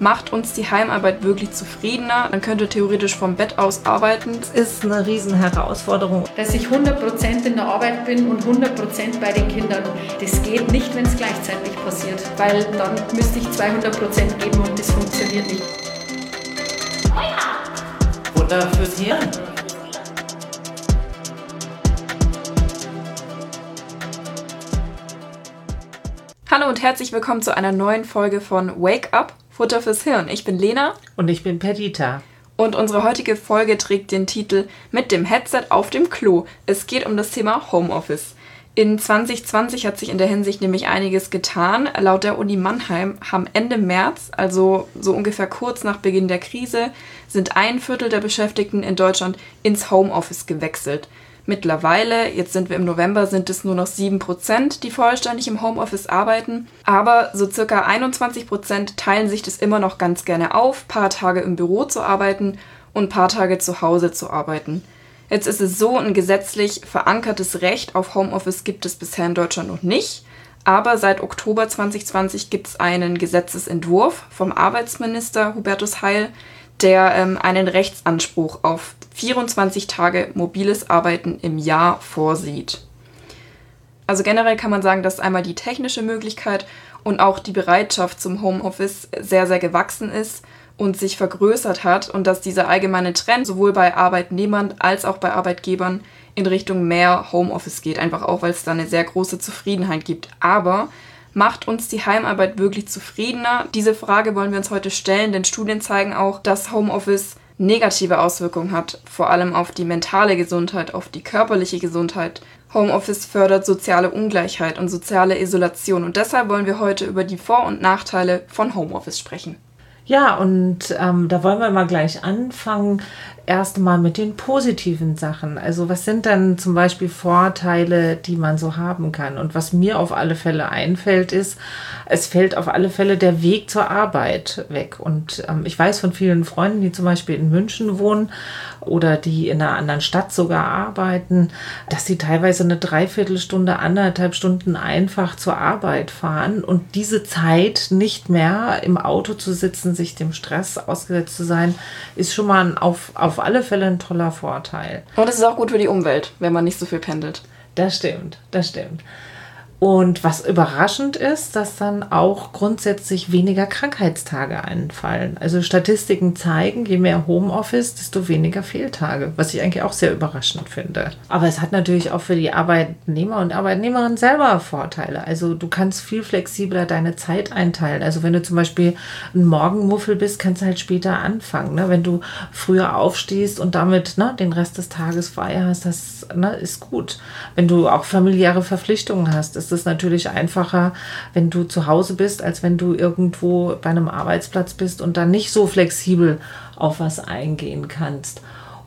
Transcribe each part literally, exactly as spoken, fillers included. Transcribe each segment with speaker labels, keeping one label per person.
Speaker 1: Macht uns die Heimarbeit wirklich zufriedener? Man könnte theoretisch vom Bett aus arbeiten.
Speaker 2: Es ist eine riesen Herausforderung.
Speaker 3: Dass ich hundert Prozent in der Arbeit bin und hundert Prozent bei den Kindern. Das geht nicht, wenn es gleichzeitig passiert, weil dann müsste ich zweihundert Prozent geben und das funktioniert nicht.
Speaker 4: Futter fürs Hirn.
Speaker 1: Hallo und herzlich willkommen zu einer neuen Folge von Wake Up, Futter fürs Hirn. Ich bin Lena.
Speaker 2: Und ich bin Perdita.
Speaker 1: Und unsere heutige Folge trägt den Titel Mit dem Headset auf dem Klo. Es geht um das Thema Homeoffice. In zwanzig zwanzig hat sich in der Hinsicht nämlich einiges getan. Laut der Uni Mannheim haben Ende März, also so ungefähr kurz nach Beginn der Krise, sind ein Viertel der Beschäftigten in Deutschland ins Homeoffice gewechselt. Mittlerweile, jetzt sind wir im November, sind es nur noch sieben Prozent, die vollständig im Homeoffice arbeiten. Aber so circa einundzwanzig Prozent teilen sich das immer noch ganz gerne auf, paar Tage im Büro zu arbeiten und paar Tage zu Hause zu arbeiten. Jetzt ist es so, ein gesetzlich verankertes Recht auf Homeoffice gibt es bisher in Deutschland noch nicht. Aber seit Oktober zwanzig zwanzig gibt es einen Gesetzesentwurf vom Arbeitsminister Hubertus Heil, der ähm, einen Rechtsanspruch auf vierundzwanzig Tage mobiles Arbeiten im Jahr vorsieht. Also generell kann man sagen, dass einmal die technische Möglichkeit und auch die Bereitschaft zum Homeoffice sehr, sehr gewachsen ist und sich vergrößert hat und dass dieser allgemeine Trend sowohl bei Arbeitnehmern als auch bei Arbeitgebern in Richtung mehr Homeoffice geht, einfach auch, weil es da eine sehr große Zufriedenheit gibt. Aber macht uns die Heimarbeit wirklich zufriedener? Diese Frage wollen wir uns heute stellen, denn Studien zeigen auch, dass Homeoffice negative Auswirkungen hat, vor allem auf die mentale Gesundheit, auf die körperliche Gesundheit. Homeoffice fördert soziale Ungleichheit und soziale Isolation und deshalb wollen wir heute über die Vor- und Nachteile von Homeoffice sprechen.
Speaker 2: Ja, und ähm, da wollen wir mal gleich anfangen, erst mal mit den positiven Sachen. Also was sind dann zum Beispiel Vorteile, die man so haben kann? Und was mir auf alle Fälle einfällt, ist, es fällt auf alle Fälle der Weg zur Arbeit weg. Und ähm, ich weiß von vielen Freunden, die zum Beispiel in München wohnen oder die in einer anderen Stadt sogar arbeiten, dass sie teilweise eine Dreiviertelstunde, anderthalb Stunden einfach zur Arbeit fahren und diese Zeit nicht mehr im Auto zu sitzen, sich dem Stress ausgesetzt zu sein, ist schon mal ein, auf, auf alle Fälle ein toller Vorteil.
Speaker 1: Und es ist auch gut für die Umwelt, wenn man nicht so viel pendelt.
Speaker 2: Das stimmt, das stimmt. Und was überraschend ist, dass dann auch grundsätzlich weniger Krankheitstage anfallen. Also Statistiken zeigen, je mehr Homeoffice, desto weniger Fehltage, was ich eigentlich auch sehr überraschend finde. Aber es hat natürlich auch für die Arbeitnehmer und Arbeitnehmerinnen selber Vorteile. Also du kannst viel flexibler deine Zeit einteilen. Also wenn du zum Beispiel ein Morgenmuffel bist, kannst du halt später anfangen. Ne? Wenn du früher aufstehst und damit ne, den Rest des Tages frei hast, das ne, ist gut. Wenn du auch familiäre Verpflichtungen hast, ist es natürlich einfacher, wenn du zu Hause bist, als wenn du irgendwo bei einem Arbeitsplatz bist und dann nicht so flexibel auf was eingehen kannst.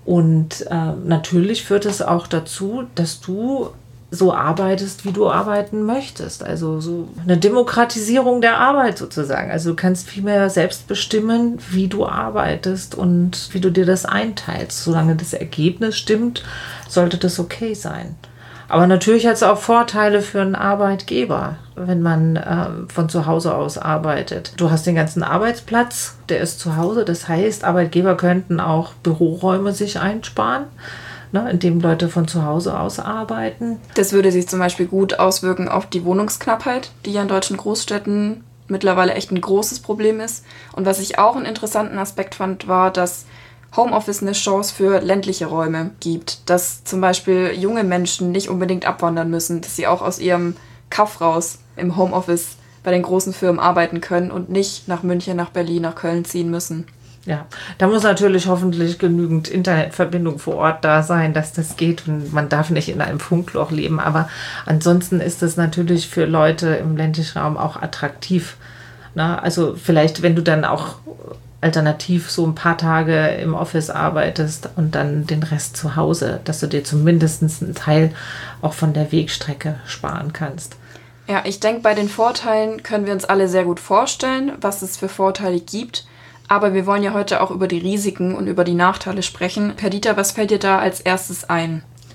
Speaker 2: Und äh, natürlich führt es auch dazu, dass du so arbeitest, wie du arbeiten möchtest. Also so eine Demokratisierung der Arbeit sozusagen. Also du kannst viel mehr selbst bestimmen, wie du arbeitest und wie du dir das einteilst. Solange das Ergebnis stimmt, sollte das okay sein. Aber natürlich hat es auch Vorteile für einen Arbeitgeber, wenn man äh, von zu Hause aus arbeitet. Du hast den ganzen Arbeitsplatz, der ist zu Hause. Das heißt, Arbeitgeber könnten auch Büroräume sich einsparen, ne, indem Leute von zu Hause aus arbeiten.
Speaker 1: Das würde sich zum Beispiel gut auswirken auf die Wohnungsknappheit, die ja in deutschen Großstädten mittlerweile echt ein großes Problem ist. Und was ich auch einen interessanten Aspekt fand, war, dass Homeoffice eine Chance für ländliche Räume gibt, dass zum Beispiel junge Menschen nicht unbedingt abwandern müssen, dass sie auch aus ihrem Kaff raus im Homeoffice bei den großen Firmen arbeiten können und nicht nach München, nach Berlin, nach Köln ziehen müssen.
Speaker 2: Ja, da muss natürlich hoffentlich genügend Internetverbindung vor Ort da sein, dass das geht und man darf nicht in einem Funkloch leben, aber ansonsten ist es natürlich für Leute im ländlichen Raum auch attraktiv. Na, also vielleicht, wenn du dann auch alternativ so ein paar Tage im Office arbeitest und dann den Rest zu Hause, dass du dir zumindest einen Teil auch von der Wegstrecke sparen kannst.
Speaker 1: Ja, ich denke, bei den Vorteilen können wir uns alle sehr gut vorstellen, was es für Vorteile gibt. Aber wir wollen ja heute auch über die Risiken und über die Nachteile sprechen. Perdita, was fällt dir da als erstes ein?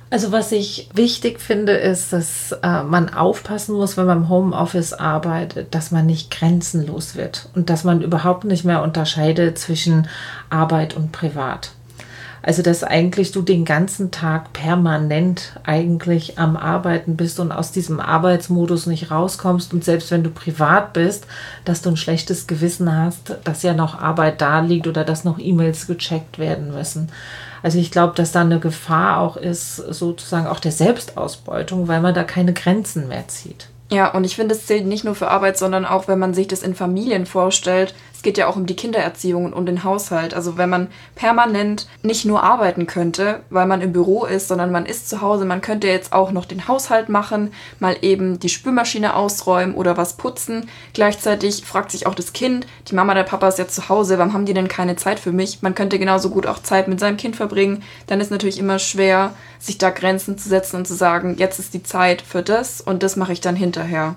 Speaker 2: Also was ich wichtig finde, ist, dass äh, man aufpassen muss, wenn man im Homeoffice arbeitet, dass man nicht grenzenlos wird und dass man überhaupt nicht mehr unterscheidet zwischen Arbeit und Privat. Also dass eigentlich du den ganzen Tag permanent eigentlich am Arbeiten bist und aus diesem Arbeitsmodus nicht rauskommst und selbst wenn du privat bist, dass du ein schlechtes Gewissen hast, dass ja noch Arbeit da liegt oder dass noch E-Mails gecheckt werden müssen. Also ich glaube, dass da eine Gefahr auch ist, sozusagen auch der Selbstausbeutung, weil man da keine Grenzen mehr zieht.
Speaker 1: Ja, und ich finde, es zählt nicht nur für Arbeit, sondern auch, wenn man sich das in Familien vorstellt. Es geht ja auch um die Kindererziehung und um den Haushalt. Also wenn man permanent nicht nur arbeiten könnte, weil man im Büro ist, sondern man ist zu Hause, man könnte jetzt auch noch den Haushalt machen, mal eben die Spülmaschine ausräumen oder was putzen. Gleichzeitig fragt sich auch das Kind, die Mama, der Papa ist jetzt zu Hause, warum haben die denn keine Zeit für mich? Man könnte genauso gut auch Zeit mit seinem Kind verbringen. Dann ist natürlich immer schwer, sich da Grenzen zu setzen und zu sagen, jetzt ist die Zeit für das und das mache ich dann hinterher.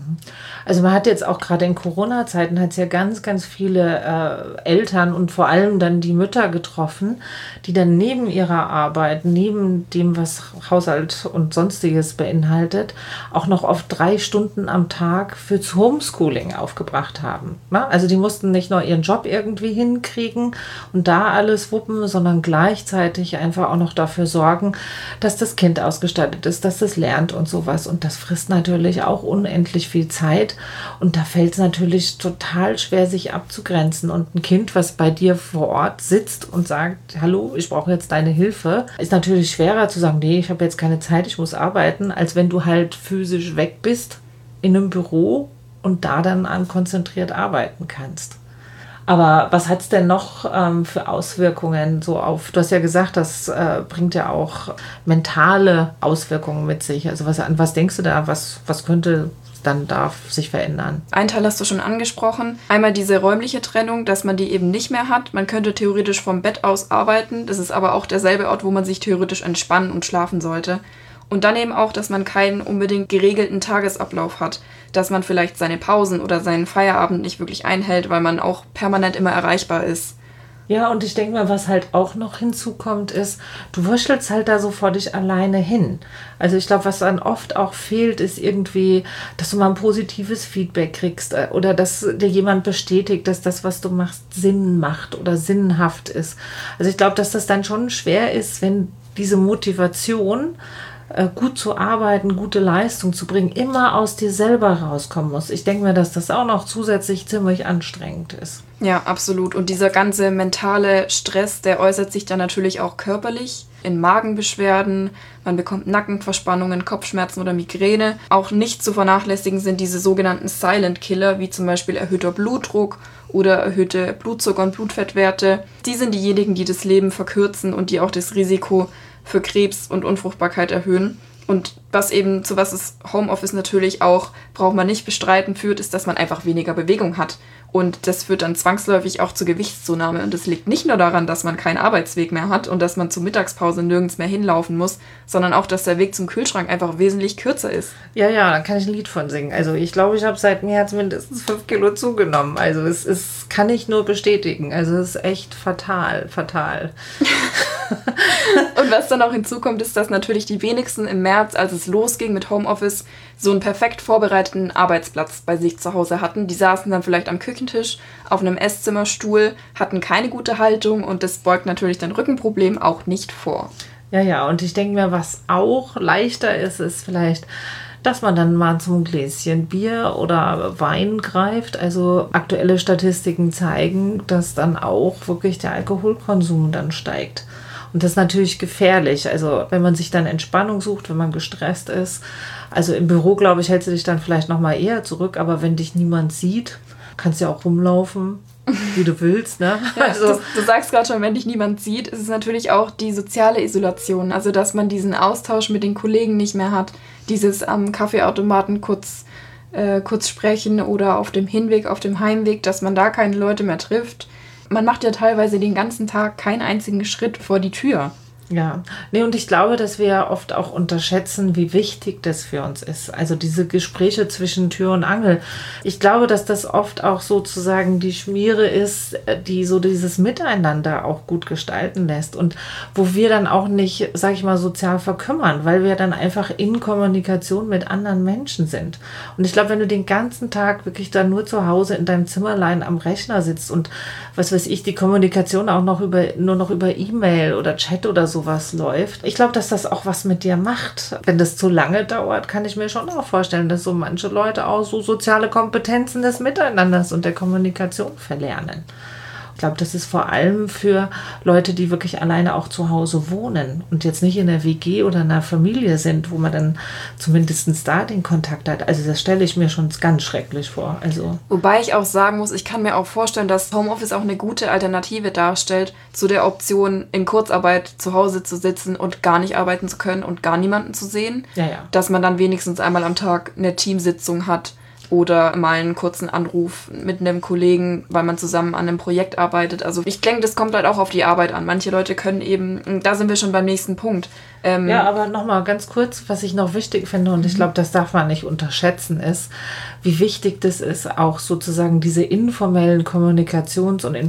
Speaker 2: Also man hat jetzt auch gerade in Corona-Zeiten hat es ja ganz, ganz viele äh, Eltern und vor allem dann die Mütter getroffen, die dann neben ihrer Arbeit, neben dem, was Haushalt und Sonstiges beinhaltet, auch noch oft drei Stunden am Tag fürs Homeschooling aufgebracht haben. Na? Also die mussten nicht nur ihren Job irgendwie hinkriegen und da alles wuppen, sondern gleichzeitig einfach auch noch dafür sorgen, dass das Kind ausgestattet ist, dass es lernt und sowas. Und das frisst natürlich auch unendlich viel Zeit und da fällt es natürlich total schwer, sich abzugrenzen und ein Kind, was bei dir vor Ort sitzt und sagt, hallo, ich brauche jetzt deine Hilfe, ist natürlich schwerer zu sagen, nee, ich habe jetzt keine Zeit, ich muss arbeiten, als wenn du halt physisch weg bist in einem Büro und da dann an konzentriert arbeiten kannst. Aber was hat es denn noch ähm, für Auswirkungen so auf, du hast ja gesagt, das äh, bringt ja auch mentale Auswirkungen mit sich. Also was, an was denkst du da, was, was könnte dann darf sich verändern?
Speaker 1: Ein Teil hast du schon angesprochen. Einmal diese räumliche Trennung, dass man die eben nicht mehr hat. Man könnte theoretisch vom Bett aus arbeiten. Das ist aber auch derselbe Ort, wo man sich theoretisch entspannen und schlafen sollte. Und dann eben auch, dass man keinen unbedingt geregelten Tagesablauf hat. Dass man vielleicht seine Pausen oder seinen Feierabend nicht wirklich einhält, weil man auch permanent immer erreichbar ist.
Speaker 2: Ja, und ich denke mal, was halt auch noch hinzukommt, ist, du wurstelst halt da so vor dich alleine hin. Also ich glaube, was dann oft auch fehlt, ist irgendwie, dass du mal ein positives Feedback kriegst oder dass dir jemand bestätigt, dass das, was du machst, Sinn macht oder sinnhaft ist. Also ich glaube, dass das dann schon schwer ist, wenn diese Motivation, gut zu arbeiten, gute Leistung zu bringen, immer aus dir selber rauskommen muss. Ich denke mir, dass das auch noch zusätzlich ziemlich anstrengend ist.
Speaker 1: Ja, absolut. Und dieser ganze mentale Stress, der äußert sich dann natürlich auch körperlich in Magenbeschwerden. Man bekommt Nackenverspannungen, Kopfschmerzen oder Migräne. Auch nicht zu vernachlässigen sind diese sogenannten Silent Killer, wie zum Beispiel erhöhter Blutdruck oder erhöhte Blutzucker- und Blutfettwerte. Die sind diejenigen, die das Leben verkürzen und die auch das Risiko für Krebs und Unfruchtbarkeit erhöhen. Und was eben, zu was es Homeoffice natürlich auch, braucht man nicht bestreiten, führt, ist, dass man einfach weniger Bewegung hat. Und das führt dann zwangsläufig auch zur Gewichtszunahme. Und das liegt nicht nur daran, dass man keinen Arbeitsweg mehr hat und dass man zur Mittagspause nirgends mehr hinlaufen muss, sondern auch, dass der Weg zum Kühlschrank einfach wesentlich kürzer ist.
Speaker 2: Ja, ja, da kann ich ein Lied von singen. Also ich glaube, ich habe seit März mindestens fünf Kilo zugenommen. Also es ist, kann ich nur bestätigen. Also es ist echt fatal, fatal.
Speaker 1: Und was dann auch hinzukommt, ist, dass natürlich die wenigsten im März, als es losging mit Homeoffice, so einen perfekt vorbereiteten Arbeitsplatz bei sich zu Hause hatten. Die saßen dann vielleicht am Küchentisch, auf einem Esszimmerstuhl, hatten keine gute Haltung und das beugt natürlich dein Rückenproblem auch nicht vor.
Speaker 2: Ja, ja, und ich denke mir, was auch leichter ist, ist vielleicht, dass man dann mal zum Gläschen Bier oder Wein greift. Also aktuelle Statistiken zeigen, dass dann auch wirklich der Alkoholkonsum dann steigt. Und das ist natürlich gefährlich. Also wenn man sich dann Entspannung sucht, wenn man gestresst ist. Also im Büro, glaube ich, hältst du dich dann vielleicht noch mal eher zurück. Aber wenn dich niemand sieht, kannst du ja auch rumlaufen, wie du willst. Ne?
Speaker 1: Ja,
Speaker 2: also,
Speaker 1: du, du sagst gerade schon, wenn dich niemand sieht, ist es natürlich auch die soziale Isolation. Also dass man diesen Austausch mit den Kollegen nicht mehr hat. Dieses am Kaffeeautomaten kurz, äh, kurz sprechen oder auf dem Hinweg, auf dem Heimweg, dass man da keine Leute mehr trifft. Man macht ja teilweise den ganzen Tag keinen einzigen Schritt vor die Tür.
Speaker 2: Ja, nee, und ich glaube, dass wir oft auch unterschätzen, wie wichtig das für uns ist. Also diese Gespräche zwischen Tür und Angel. Ich glaube, dass das oft auch sozusagen die Schmiere ist, die so dieses Miteinander auch gut gestalten lässt und wo wir dann auch nicht, sag ich mal, sozial verkümmern, weil wir dann einfach in Kommunikation mit anderen Menschen sind. Und ich glaube, wenn du den ganzen Tag wirklich dann nur zu Hause in deinem Zimmerlein am Rechner sitzt und was weiß ich, die Kommunikation auch noch über, nur noch über E-Mail oder Chat oder so was läuft. Ich glaube, dass das auch was mit dir macht. Wenn das zu lange dauert, kann ich mir schon auch vorstellen, dass so manche Leute auch so soziale Kompetenzen des Miteinanders und der Kommunikation verlernen. Ich glaube, das ist vor allem für Leute, die wirklich alleine auch zu Hause wohnen und jetzt nicht in der W G oder einer Familie sind, wo man dann zumindest da den Kontakt hat. Also das stelle ich mir schon ganz schrecklich vor. Also
Speaker 1: Wobei ich auch sagen muss, ich kann mir auch vorstellen, dass Homeoffice auch eine gute Alternative darstellt zu der Option, in Kurzarbeit zu Hause zu sitzen und gar nicht arbeiten zu können und gar niemanden zu sehen.
Speaker 2: Ja, ja.
Speaker 1: Dass man dann wenigstens einmal am Tag eine Teamsitzung hat. Oder mal einen kurzen Anruf mit einem Kollegen, weil man zusammen an einem Projekt arbeitet. Also ich denke, das kommt halt auch auf die Arbeit an. Manche Leute können eben, da sind wir schon beim nächsten Punkt. Ähm,
Speaker 2: ja, aber nochmal ganz kurz, was ich noch wichtig finde, und ich glaube, das darf man nicht unterschätzen, ist, wie wichtig das ist, auch sozusagen diese informellen Kommunikations- und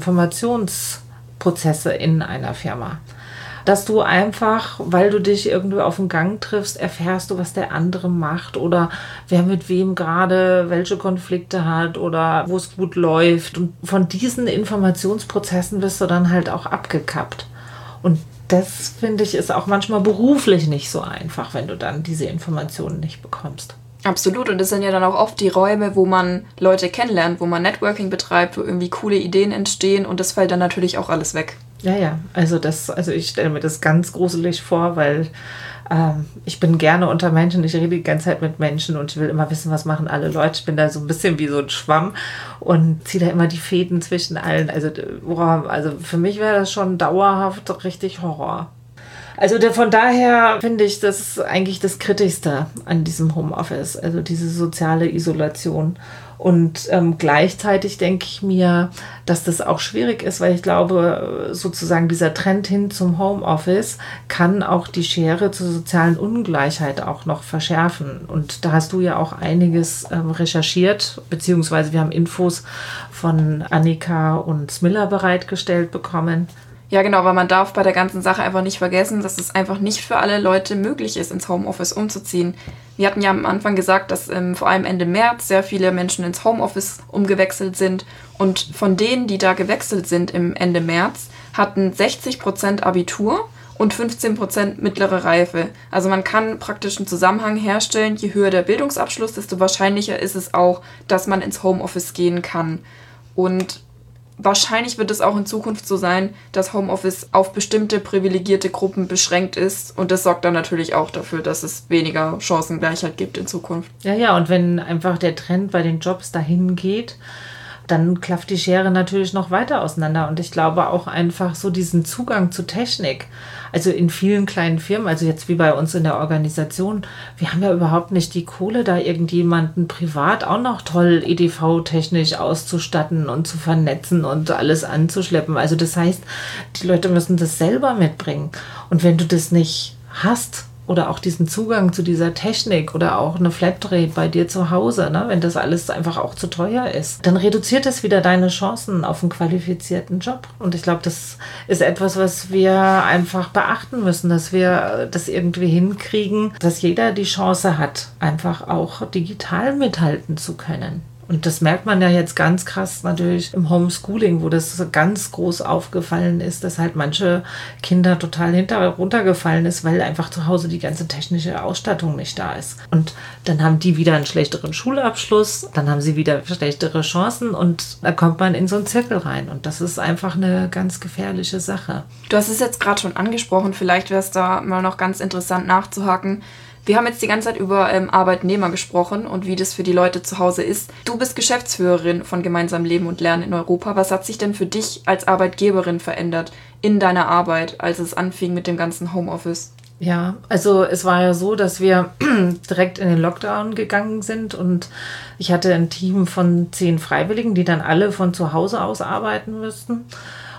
Speaker 2: Informationsprozesse in einer Firma. Dass du einfach, weil du dich irgendwie auf dem Gang triffst, erfährst du, was der andere macht oder wer mit wem gerade welche Konflikte hat oder wo es gut läuft. Und von diesen Informationsprozessen bist du dann halt auch abgekappt. Und das, finde ich, ist auch manchmal beruflich nicht so einfach, wenn du dann diese Informationen nicht bekommst.
Speaker 1: Absolut, und das sind ja dann auch oft die Räume, wo man Leute kennenlernt, wo man Networking betreibt, wo irgendwie coole Ideen entstehen und das fällt dann natürlich auch alles weg.
Speaker 2: Ja, ja, also das, also ich stelle mir das ganz gruselig vor, weil ähm, ich bin gerne unter Menschen, ich rede die ganze Zeit mit Menschen und ich will immer wissen, was machen alle Leute. Ich bin da so ein bisschen wie so ein Schwamm und ziehe da immer die Fäden zwischen allen. Also, boah, also für mich wäre das schon dauerhaft richtig Horror. Also der, von daher finde ich, das ist eigentlich das Kritischste an diesem Homeoffice, also diese soziale Isolation. Und ähm, gleichzeitig denke ich mir, dass das auch schwierig ist, weil ich glaube, sozusagen dieser Trend hin zum Homeoffice kann auch die Schere zur sozialen Ungleichheit auch noch verschärfen. Und da hast du ja auch einiges ähm, recherchiert, beziehungsweise wir haben Infos von Annika und Smilla bereitgestellt bekommen.
Speaker 1: Ja, genau, weil man darf bei der ganzen Sache einfach nicht vergessen, dass es einfach nicht für alle Leute möglich ist, ins Homeoffice umzuziehen. Wir hatten ja am Anfang gesagt, dass ähm, vor allem Ende März sehr viele Menschen ins Homeoffice umgewechselt sind. Und von denen, die da gewechselt sind im Ende März, hatten sechzig Prozent Abitur und fünfzehn Prozent mittlere Reife. Also man kann praktisch einen Zusammenhang herstellen, je höher der Bildungsabschluss, desto wahrscheinlicher ist es auch, dass man ins Homeoffice gehen kann. Und wahrscheinlich wird es auch in Zukunft so sein, dass Homeoffice auf bestimmte privilegierte Gruppen beschränkt ist. Und das sorgt dann natürlich auch dafür, dass es weniger Chancengleichheit gibt in Zukunft.
Speaker 2: Ja, ja, und wenn einfach der Trend bei den Jobs dahin geht, dann klafft die Schere natürlich noch weiter auseinander. Und ich glaube auch einfach so diesen Zugang zu Technik. Also in vielen kleinen Firmen, also jetzt wie bei uns in der Organisation, wir haben ja überhaupt nicht die Kohle, da irgendjemanden privat auch noch toll E D V-technisch auszustatten und zu vernetzen und alles anzuschleppen. Also das heißt, die Leute müssen das selber mitbringen. Und wenn du das nicht hast, oder auch diesen Zugang zu dieser Technik oder auch eine Flatrate bei dir zu Hause, ne, wenn das alles einfach auch zu teuer ist, dann reduziert das wieder deine Chancen auf einen qualifizierten Job. Und ich glaube, das ist etwas, was wir einfach beachten müssen, dass wir das irgendwie hinkriegen, dass jeder die Chance hat, einfach auch digital mithalten zu können. Und das merkt man ja jetzt ganz krass natürlich im Homeschooling, wo das ganz groß aufgefallen ist, dass halt manche Kinder total hinter runtergefallen ist, weil einfach zu Hause die ganze technische Ausstattung nicht da ist. Und dann haben die wieder einen schlechteren Schulabschluss, dann haben sie wieder schlechtere Chancen und da kommt man in so einen Zirkel rein. Und das ist einfach eine ganz gefährliche Sache.
Speaker 1: Du hast es jetzt gerade schon angesprochen, vielleicht wäre es da mal noch ganz interessant nachzuhaken. Wir haben jetzt die ganze Zeit über ähm, Arbeitnehmer gesprochen und wie das für die Leute zu Hause ist. Du bist Geschäftsführerin von Gemeinsam Leben und Lernen in Europa. Was hat sich denn für dich als Arbeitgeberin verändert in deiner Arbeit, als es anfing mit dem ganzen Homeoffice?
Speaker 2: Ja, also es war ja so, dass wir direkt in den Lockdown gegangen sind und ich hatte ein Team von zehn Freiwilligen, die dann alle von zu Hause aus arbeiten müssten.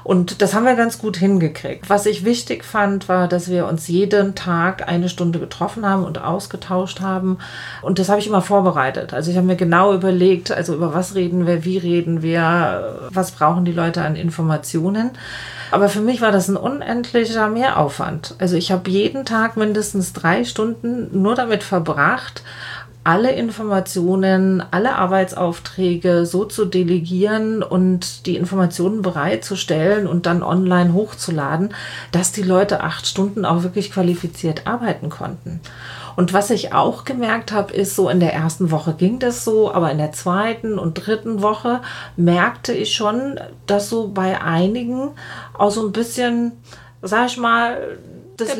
Speaker 2: Und das haben wir ganz gut hingekriegt. Was ich wichtig fand, war, dass wir uns jeden Tag eine Stunde getroffen haben und ausgetauscht haben. Und das habe ich immer vorbereitet. Also ich habe mir genau überlegt, also über was reden wir, wie reden wir, was brauchen die Leute an Informationen. Aber für mich war das ein unendlicher Mehraufwand. Also ich habe jeden Tag mindestens drei Stunden nur damit verbracht, alle Informationen, alle Arbeitsaufträge so zu delegieren und die Informationen bereitzustellen und dann online hochzuladen, dass die Leute acht Stunden auch wirklich qualifiziert arbeiten konnten. Und was ich auch gemerkt habe, ist so, in der ersten Woche ging das so, aber in der zweiten und dritten Woche merkte ich schon, dass so bei einigen auch so ein bisschen, sag ich mal, das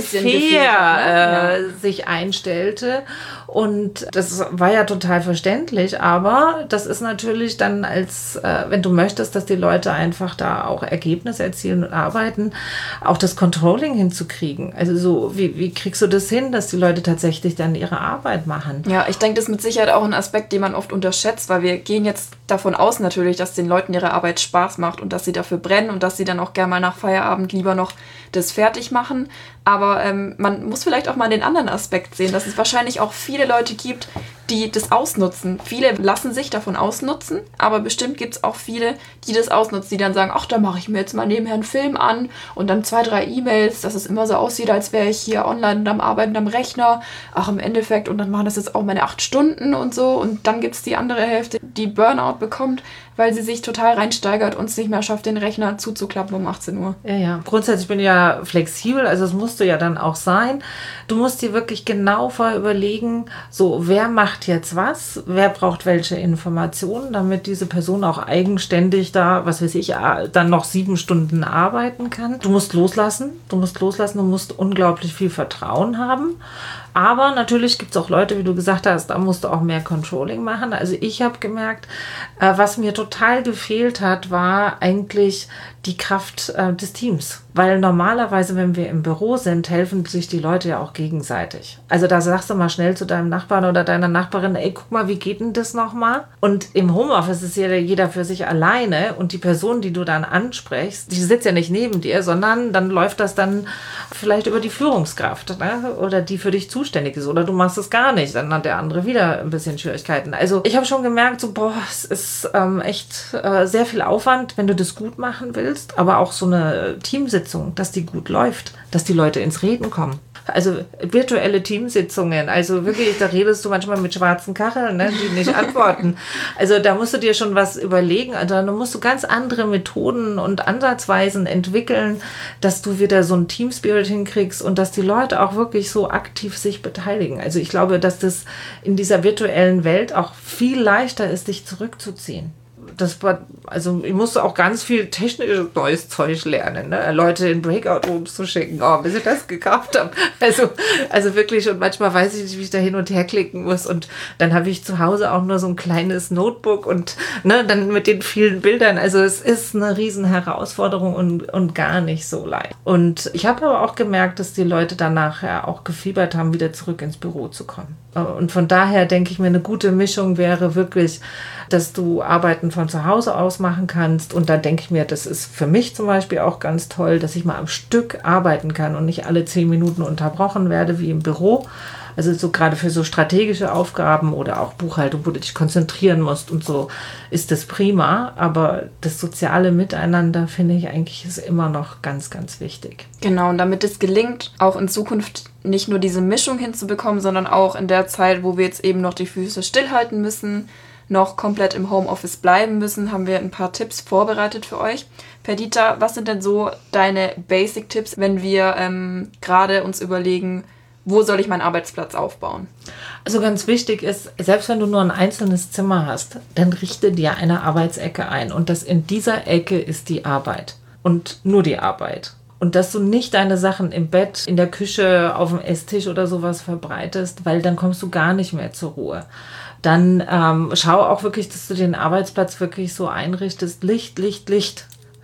Speaker 2: laissez-faire äh, sich einstellte. Und das war ja total verständlich, aber das ist natürlich dann als, äh, wenn du möchtest, dass die Leute einfach da auch Ergebnisse erzielen und arbeiten, auch das Controlling hinzukriegen. Also so, wie, wie kriegst du das hin, dass die Leute tatsächlich dann ihre Arbeit machen?
Speaker 1: Ja, ich denke, das ist mit Sicherheit auch ein Aspekt, den man oft unterschätzt, weil wir gehen jetzt davon aus natürlich, dass den Leuten ihre Arbeit Spaß macht und dass sie dafür brennen und dass sie dann auch gerne mal nach Feierabend lieber noch das fertig machen. Aber ähm, man muss vielleicht auch mal den anderen Aspekt sehen, dass es wahrscheinlich auch viele Leute gibt, die das ausnutzen. Viele lassen sich davon ausnutzen, aber bestimmt gibt es auch viele, die das ausnutzen, die dann sagen, ach, da mache ich mir jetzt mal nebenher einen Film an und dann zwei, drei E-Mails, dass es immer so aussieht, als wäre ich hier online und am Arbeiten am Rechner. Ach, im Endeffekt, und dann machen das jetzt auch meine acht Stunden und so. Und dann gibt es die andere Hälfte, die Burnout bekommt, weil sie sich total reinsteigert und es nicht mehr schafft, den Rechner zuzuklappen um achtzehn Uhr.
Speaker 2: Ja, ja. Grundsätzlich bin ich ja flexibel, also es musst du ja dann auch sein. Du musst dir wirklich genau vorher überlegen, so, wer macht jetzt was, wer braucht welche Informationen, damit diese Person auch eigenständig da, was weiß ich, dann noch sieben Stunden arbeiten kann. Du musst loslassen, du musst loslassen, du musst unglaublich viel Vertrauen haben. Aber natürlich gibt es auch Leute, wie du gesagt hast, da musst du auch mehr Controlling machen. Also ich habe gemerkt, äh, was mir total gefehlt hat, war eigentlich die Kraft äh, des Teams. Weil normalerweise, wenn wir im Büro sind, helfen sich die Leute ja auch gegenseitig. Also da sagst du mal schnell zu deinem Nachbarn oder deiner Nachbarin, ey, guck mal, wie geht denn das nochmal? Und im Homeoffice ist ja jeder für sich alleine und die Person, die du dann ansprichst, die sitzt ja nicht neben dir, sondern dann läuft das dann vielleicht über die Führungskraft, ne? Oder die für dich zuständig ist. Oder du machst es gar nicht, dann hat der andere wieder ein bisschen Schwierigkeiten. Also ich habe schon gemerkt, so boah, es ist ähm, echt äh, sehr viel Aufwand, wenn du das gut machen willst, aber auch so eine Teamsitzung, dass die gut läuft, dass die Leute ins Reden kommen. Also virtuelle Teamsitzungen, also wirklich, da redest du manchmal mit schwarzen Kacheln, ne, die nicht antworten. Also da musst du dir schon was überlegen, also da musst du ganz andere Methoden und Ansatzweisen entwickeln, dass du wieder so einen Teamspirit hinkriegst und dass die Leute auch wirklich so aktiv sich beteiligen. Also ich glaube, dass das in dieser virtuellen Welt auch viel leichter ist, dich zurückzuziehen. Das war, also ich musste auch ganz viel technisches neues Zeug lernen, ne? Leute in Breakout-Rooms zu schicken, oh, bis ich das gekauft habe. Also, also wirklich, und manchmal weiß ich nicht, wie ich da hin und her klicken muss. Und dann habe ich zu Hause auch nur so ein kleines Notebook und ne, dann mit den vielen Bildern. Also es ist eine riesen Herausforderung und, und gar nicht so leicht. Und ich habe aber auch gemerkt, dass die Leute danach ja auch gefiebert haben, wieder zurück ins Büro zu kommen. Und von daher denke ich mir, eine gute Mischung wäre wirklich, dass du Arbeiten von zu Hause aus machen kannst. Und da denke ich mir, das ist für mich zum Beispiel auch ganz toll, dass ich mal am Stück arbeiten kann und nicht alle zehn Minuten unterbrochen werde wie im Büro. Also so gerade für so strategische Aufgaben oder auch Buchhaltung, wo du dich konzentrieren musst und so, ist das prima. Aber das soziale Miteinander, finde ich eigentlich, ist immer noch ganz, ganz wichtig.
Speaker 1: Genau, und damit es gelingt, auch in Zukunft nicht nur diese Mischung hinzubekommen, sondern auch in der Zeit, wo wir jetzt eben noch die Füße stillhalten müssen, noch komplett im Homeoffice bleiben müssen, haben wir ein paar Tipps vorbereitet für euch. Perdita, was sind denn so deine Basic-Tipps, wenn wir ähm, gerade uns überlegen, wo soll ich meinen Arbeitsplatz aufbauen?
Speaker 2: Also ganz wichtig ist, selbst wenn du nur ein einzelnes Zimmer hast, dann richte dir eine Arbeitsecke ein. Und das in dieser Ecke ist die Arbeit. Und nur die Arbeit. Und dass du nicht deine Sachen im Bett, in der Küche, auf dem Esstisch oder sowas verbreitest, weil dann kommst du gar nicht mehr zur Ruhe. Dann ähm, schau auch wirklich, dass du den Arbeitsplatz wirklich so einrichtest. Licht, Licht, Licht.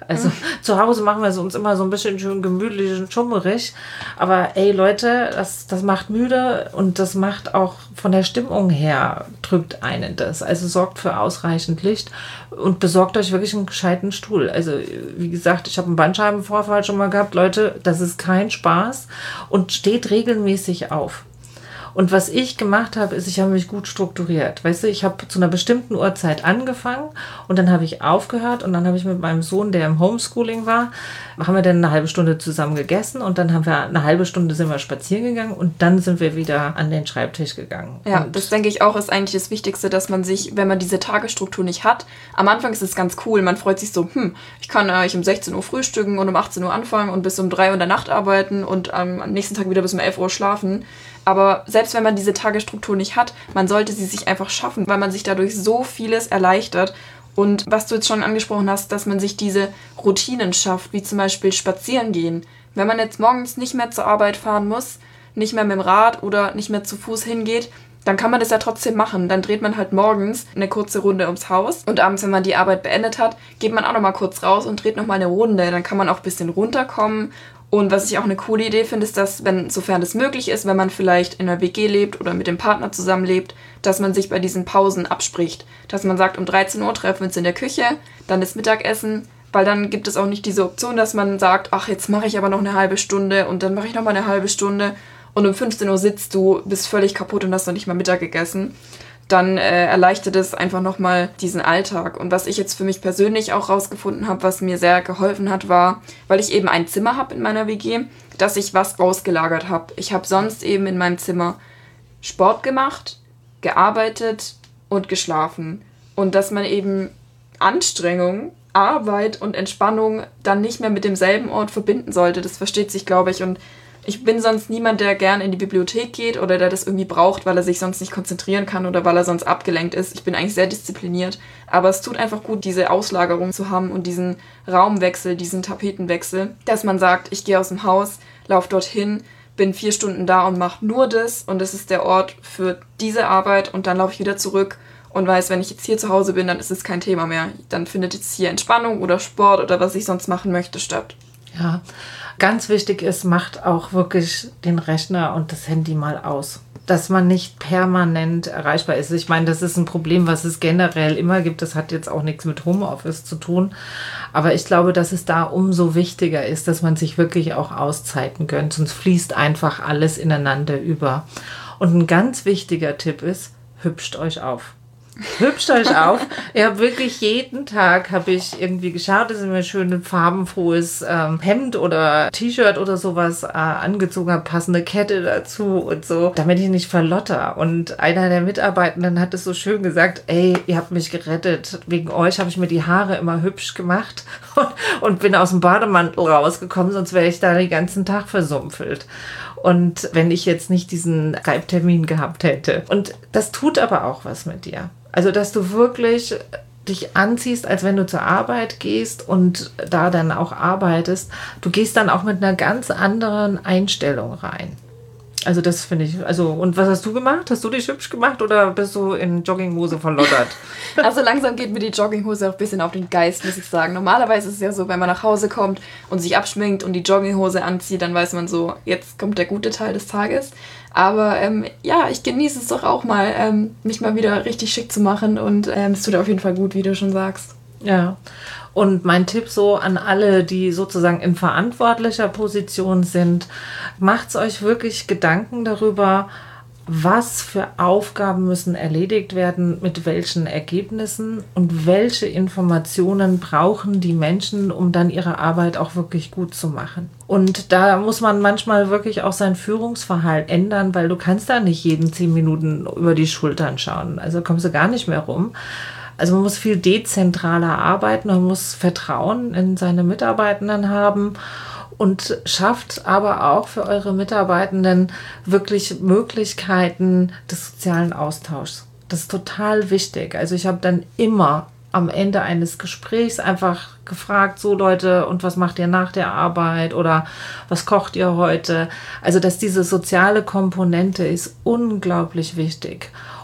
Speaker 2: Also mhm. zu Hause machen wir es uns immer so ein bisschen schön gemütlich und schummerig. Aber ey Leute, das, das macht müde und das macht auch von der Stimmung her, drückt einen das. Also sorgt für ausreichend Licht und besorgt euch wirklich einen gescheiten Stuhl. Also wie gesagt, ich habe einen Bandscheibenvorfall schon mal gehabt. Leute, das ist kein Spaß und steht regelmäßig auf. Und was ich gemacht habe, ist, ich habe mich gut strukturiert. Weißt du, ich habe zu einer bestimmten Uhrzeit angefangen und dann habe ich aufgehört und dann habe ich mit meinem Sohn, der im Homeschooling war, haben wir dann eine halbe Stunde zusammen gegessen und dann haben wir eine halbe Stunde sind wir spazieren gegangen und dann sind wir wieder an den Schreibtisch gegangen.
Speaker 1: Ja,
Speaker 2: und
Speaker 1: das denke ich auch, ist eigentlich das Wichtigste, dass man sich, wenn man diese Tagesstruktur nicht hat, am Anfang ist es ganz cool, man freut sich so, hm, ich kann eigentlich um sechzehn Uhr frühstücken und um achtzehn Uhr anfangen und bis um drei Uhr in der Nacht arbeiten und ähm, am nächsten Tag wieder bis um elf Uhr schlafen. Aber selbst wenn man diese Tagesstruktur nicht hat, man sollte sie sich einfach schaffen, weil man sich dadurch so vieles erleichtert. Und was du jetzt schon angesprochen hast, dass man sich diese Routinen schafft, wie zum Beispiel spazieren gehen. Wenn man jetzt morgens nicht mehr zur Arbeit fahren muss, nicht mehr mit dem Rad oder nicht mehr zu Fuß hingeht, dann kann man das ja trotzdem machen. Dann dreht man halt morgens eine kurze Runde ums Haus und abends, wenn man die Arbeit beendet hat, geht man auch nochmal kurz raus und dreht nochmal eine Runde. Dann kann man auch ein bisschen runterkommen. Und was ich auch eine coole Idee finde, ist, dass, wenn, sofern es möglich ist, wenn man vielleicht in einer W G lebt oder mit dem Partner zusammenlebt, dass man sich bei diesen Pausen abspricht. Dass man sagt, um dreizehn Uhr treffen wir uns in der Küche, dann ist Mittagessen, weil dann gibt es auch nicht diese Option, dass man sagt, ach, jetzt mache ich aber noch eine halbe Stunde und dann mache ich noch mal eine halbe Stunde und um fünfzehn Uhr sitzt du, bist völlig kaputt und hast noch nicht mal Mittag gegessen. Dann äh, erleichtert es einfach nochmal diesen Alltag. Und was ich jetzt für mich persönlich auch rausgefunden habe, was mir sehr geholfen hat, war, weil ich eben ein Zimmer habe in meiner W G, dass ich was ausgelagert habe. Ich habe sonst eben in meinem Zimmer Sport gemacht, gearbeitet und geschlafen. Und dass man eben Anstrengung, Arbeit und Entspannung dann nicht mehr mit demselben Ort verbinden sollte. Das versteht sich, glaube ich. Und ich bin sonst niemand, der gern in die Bibliothek geht oder der das irgendwie braucht, weil er sich sonst nicht konzentrieren kann oder weil er sonst abgelenkt ist. Ich bin eigentlich sehr diszipliniert, aber es tut einfach gut, diese Auslagerung zu haben und diesen Raumwechsel, diesen Tapetenwechsel, dass man sagt, ich gehe aus dem Haus, laufe dorthin, bin vier Stunden da und mache nur das und das ist der Ort für diese Arbeit und dann laufe ich wieder zurück und weiß, wenn ich jetzt hier zu Hause bin, dann ist es kein Thema mehr. Dann findet jetzt hier Entspannung oder Sport oder was ich sonst machen möchte statt.
Speaker 2: Ja, ganz wichtig ist, macht auch wirklich den Rechner und das Handy mal aus. Dass man nicht permanent erreichbar ist. Ich meine, das ist ein Problem, was es generell immer gibt. Das hat jetzt auch nichts mit Homeoffice zu tun. Aber ich glaube, dass es da umso wichtiger ist, dass man sich wirklich auch Auszeiten gönnt. Sonst fließt einfach alles ineinander über. Und ein ganz wichtiger Tipp ist, hübscht euch auf. Hübscht euch auf. Ich habe wirklich jeden Tag habe ich irgendwie geschaut, dass ich mir ein schönes farbenfrohes ähm, Hemd oder T-Shirt oder sowas äh, angezogen habe, passende Kette dazu und so, damit ich nicht verlotter. Und einer der Mitarbeitenden hat es so schön gesagt, ey, ihr habt mich gerettet. Wegen euch habe ich mir die Haare immer hübsch gemacht und, und bin aus dem Bademantel rausgekommen, sonst wäre ich da den ganzen Tag versumpfelt. Und wenn ich jetzt nicht diesen Skype-Termin gehabt hätte. Und das tut aber auch was mit dir. Also, dass du wirklich dich anziehst, als wenn du zur Arbeit gehst und da dann auch arbeitest. Du gehst dann auch mit einer ganz anderen Einstellung rein. Also das finde ich, also und was hast du gemacht? Hast du dich hübsch gemacht oder bist du in Jogginghose verlottert?
Speaker 1: Also langsam geht mir die Jogginghose auch ein bisschen auf den Geist, muss ich sagen. Normalerweise ist es ja so, wenn man nach Hause kommt und sich abschminkt und die Jogginghose anzieht, dann weiß man so, jetzt kommt der gute Teil des Tages. Aber ähm, ja, ich genieße es doch auch mal, ähm, mich mal wieder richtig schick zu machen und ähm, es tut auf jeden Fall gut, wie du schon sagst.
Speaker 2: Ja, und mein Tipp so an alle, die sozusagen in verantwortlicher Position sind, macht's euch wirklich Gedanken darüber, was für Aufgaben müssen erledigt werden, mit welchen Ergebnissen und welche Informationen brauchen die Menschen, um dann ihre Arbeit auch wirklich gut zu machen. Und da muss man manchmal wirklich auch sein Führungsverhalten ändern, weil du kannst da nicht jeden zehn Minuten über die Schultern schauen. Also kommst du gar nicht mehr rum. Also man muss viel dezentraler arbeiten, man muss Vertrauen in seine Mitarbeitenden haben und schafft aber auch für eure Mitarbeitenden wirklich Möglichkeiten des sozialen Austauschs. Das ist total wichtig. Also ich habe dann immer am Ende eines Gesprächs einfach gefragt, so Leute, und was macht ihr nach der Arbeit oder was kocht ihr heute? Also dass diese soziale Komponente ist unglaublich wichtig.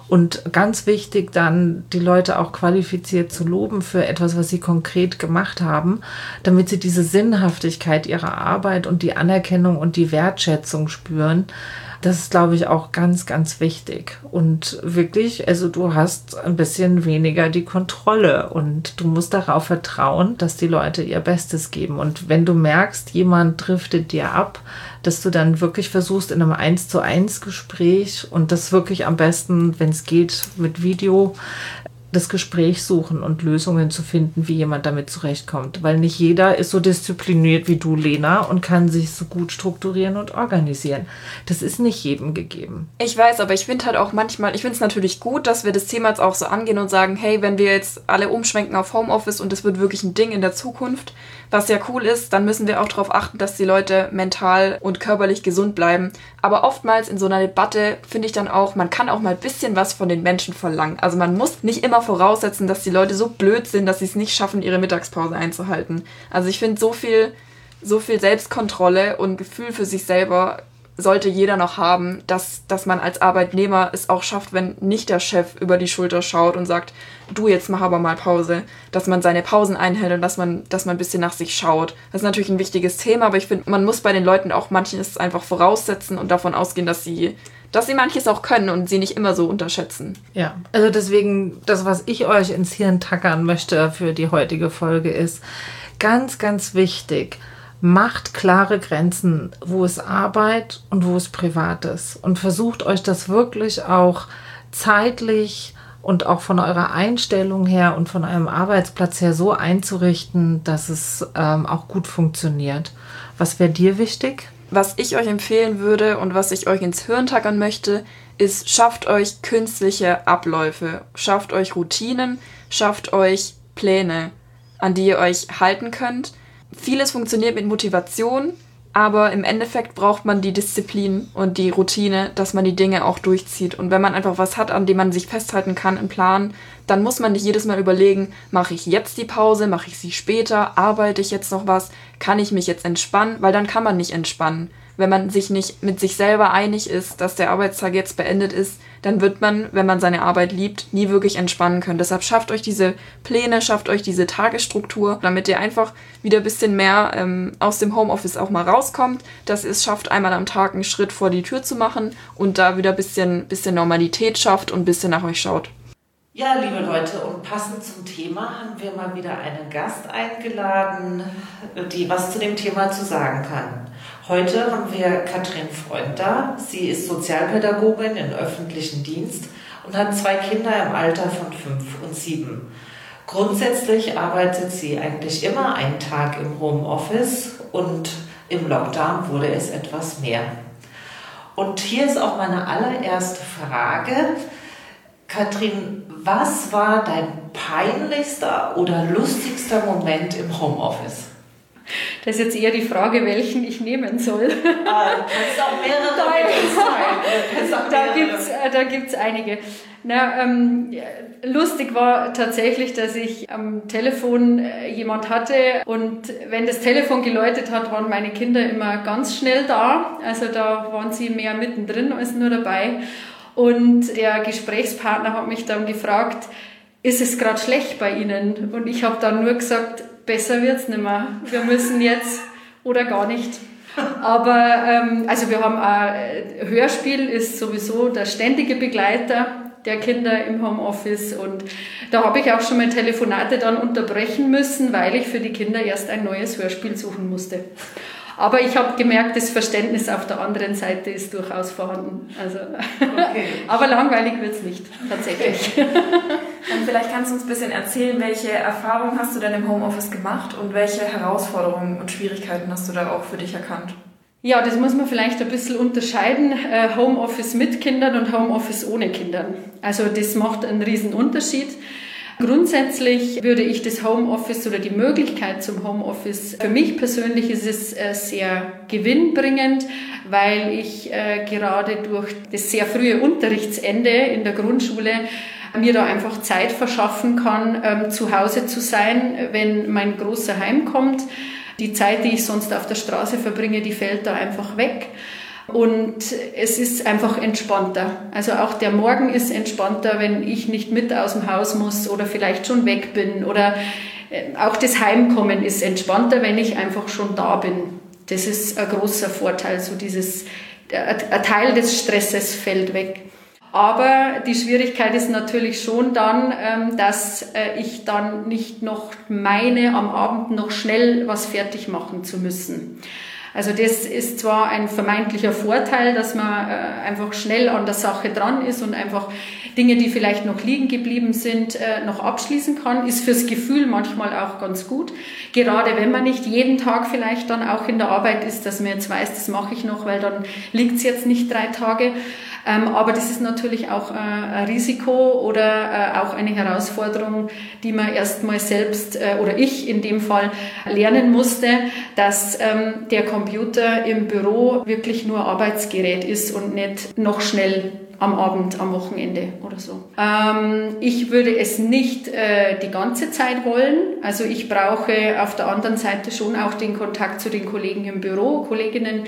Speaker 2: Und ganz wichtig dann, die Leute auch qualifiziert zu loben für etwas, was sie konkret gemacht haben, damit sie diese Sinnhaftigkeit ihrer Arbeit und die Anerkennung und die Wertschätzung spüren. Das ist, glaube ich, auch ganz, ganz wichtig. Und wirklich, also du hast ein bisschen weniger die Kontrolle und du musst darauf vertrauen, dass die Leute ihr Bestes geben. Und wenn du merkst, jemand driftet dir ab, dass du dann wirklich versuchst in einem eins zu eins Gespräch und das wirklich am besten, wenn es geht, mit Video, das Gespräch suchen und Lösungen zu finden, wie jemand damit zurechtkommt. Weil nicht jeder ist so diszipliniert wie du, Lena, und kann sich so gut strukturieren und organisieren. Das ist nicht jedem gegeben.
Speaker 1: Ich weiß, aber ich finde halt auch manchmal, ich finde es natürlich gut, dass wir das Thema jetzt auch so angehen und sagen, hey, wenn wir jetzt alle umschwenken auf Homeoffice und das wird wirklich ein Ding in der Zukunft, was ja cool ist, dann müssen wir auch darauf achten, dass die Leute mental und körperlich gesund bleiben. Aber oftmals in so einer Debatte finde ich dann auch, man kann auch mal ein bisschen was von den Menschen verlangen. Also man muss nicht immer voraussetzen, dass die Leute so blöd sind, dass sie es nicht schaffen, ihre Mittagspause einzuhalten. Also ich finde, so viel, so viel Selbstkontrolle und Gefühl für sich selber sollte jeder noch haben, dass, dass man als Arbeitnehmer es auch schafft, wenn nicht der Chef über die Schulter schaut und sagt, du, jetzt mach aber mal Pause, dass man seine Pausen einhält und dass man, dass man ein bisschen nach sich schaut. Das ist natürlich ein wichtiges Thema, aber ich finde, man muss bei den Leuten auch manches einfach voraussetzen und davon ausgehen, dass sie, dass sie manches auch können und sie nicht immer so unterschätzen.
Speaker 2: Ja, also deswegen, das, was ich euch ins Hirn tackern möchte für die heutige Folge ist, ganz, ganz wichtig, macht klare Grenzen, wo es Arbeit und wo es privat ist. Und versucht euch das wirklich auch zeitlich und auch von eurer Einstellung her und von eurem Arbeitsplatz her so einzurichten, dass es ähm, auch gut funktioniert. Was wäre dir wichtig?
Speaker 1: Was ich euch empfehlen würde und was ich euch ins Hirn tackern möchte, ist, schafft euch künstliche Abläufe, schafft euch Routinen, schafft euch Pläne, an die ihr euch halten könnt. Vieles funktioniert mit Motivation, aber im Endeffekt braucht man die Disziplin und die Routine, dass man die Dinge auch durchzieht. Und wenn man einfach was hat, an dem man sich festhalten kann, einen Plan, dann muss man nicht jedes Mal überlegen, mache ich jetzt die Pause, mache ich sie später, arbeite ich jetzt noch was, kann ich mich jetzt entspannen, weil dann kann man nicht entspannen. Wenn man sich nicht mit sich selber einig ist, dass der Arbeitstag jetzt beendet ist, dann wird man, wenn man seine Arbeit liebt, nie wirklich entspannen können. Deshalb schafft euch diese Pläne, schafft euch diese Tagesstruktur, damit ihr einfach wieder ein bisschen mehr ähm, aus dem Homeoffice auch mal rauskommt, dass ihr es schafft, einmal am Tag einen Schritt vor die Tür zu machen und da wieder ein bisschen, bisschen Normalität schafft und ein bisschen nach euch schaut.
Speaker 4: Ja, liebe Leute, und passend zum Thema haben wir mal wieder einen Gast eingeladen, die was zu dem Thema zu sagen kann. Heute haben wir Katrin Freund da. Sie ist Sozialpädagogin im öffentlichen Dienst und hat zwei Kinder im Alter von fünf und sieben. Grundsätzlich arbeitet sie eigentlich immer einen Tag im Homeoffice und im Lockdown wurde es etwas mehr. Und hier ist auch meine allererste Frage. Katrin, was war dein peinlichster oder lustigster Moment im Homeoffice?
Speaker 3: Das ist jetzt eher die Frage, welchen ich nehmen soll.
Speaker 4: Ah, du kannst auch mehrere sein.
Speaker 3: Da gibt's, da gibt's einige. Na, ähm, lustig war tatsächlich, dass ich am Telefon jemand hatte und wenn das Telefon geläutet hat, waren meine Kinder immer ganz schnell da. Also da waren sie mehr mittendrin als nur dabei. Und der Gesprächspartner hat mich dann gefragt, ist es gerade schlecht bei Ihnen? Und ich habe dann nur gesagt, besser wird's nicht mehr. Wir müssen jetzt oder gar nicht. Aber ähm, also wir haben ein Hörspiel, ist sowieso der ständige Begleiter der Kinder im Homeoffice und da habe ich auch schon mal Telefonate dann unterbrechen müssen, weil ich für die Kinder erst ein neues Hörspiel suchen musste. Aber ich habe gemerkt, das Verständnis auf der anderen Seite ist durchaus vorhanden. Also, okay. Aber langweilig wird es nicht, tatsächlich.
Speaker 1: Und vielleicht kannst du uns ein bisschen erzählen, welche Erfahrungen hast du denn im Homeoffice gemacht und welche Herausforderungen und Schwierigkeiten hast du da auch für dich erkannt?
Speaker 3: Ja, das muss man vielleicht ein bisschen unterscheiden. Homeoffice mit Kindern und Homeoffice ohne Kindern. Also das macht einen riesen Unterschied. Grundsätzlich würde ich das Homeoffice oder die Möglichkeit zum Homeoffice, für mich persönlich ist es sehr gewinnbringend, weil ich äh, gerade durch das sehr frühe Unterrichtsende in der Grundschule mir da einfach Zeit verschaffen kann, ähm, zu Hause zu sein, wenn mein Großer heimkommt. Die Zeit, die ich sonst auf der Straße verbringe, die fällt da einfach weg. Und es ist einfach entspannter. Also auch der Morgen ist entspannter, wenn ich nicht mit aus dem Haus muss oder vielleicht schon weg bin. Oder auch das Heimkommen ist entspannter, wenn ich einfach schon da bin. Das ist ein großer Vorteil. So dieses, ein Teil des Stresses fällt weg. Aber die Schwierigkeit ist natürlich schon dann, dass ich dann nicht noch meine, am Abend noch schnell was fertig machen zu müssen. Also das ist zwar ein vermeintlicher Vorteil, dass man einfach schnell an der Sache dran ist und einfach Dinge, die vielleicht noch liegen geblieben sind, noch abschließen kann, ist fürs Gefühl manchmal auch ganz gut. Gerade wenn man nicht jeden Tag vielleicht dann auch in der Arbeit ist, dass man jetzt weiß, das mache ich noch, weil dann liegt es jetzt nicht drei Tage. Aber das ist natürlich auch ein Risiko oder auch eine Herausforderung, die man erstmal selbst oder ich in dem Fall lernen musste, dass der Computer im Büro wirklich nur Arbeitsgerät ist und nicht noch schnell am Abend, am Wochenende oder so. Ähm, ich würde es nicht äh, die ganze Zeit wollen. Also ich brauche auf der anderen Seite schon auch den Kontakt zu den Kollegen im Büro, Kolleginnen,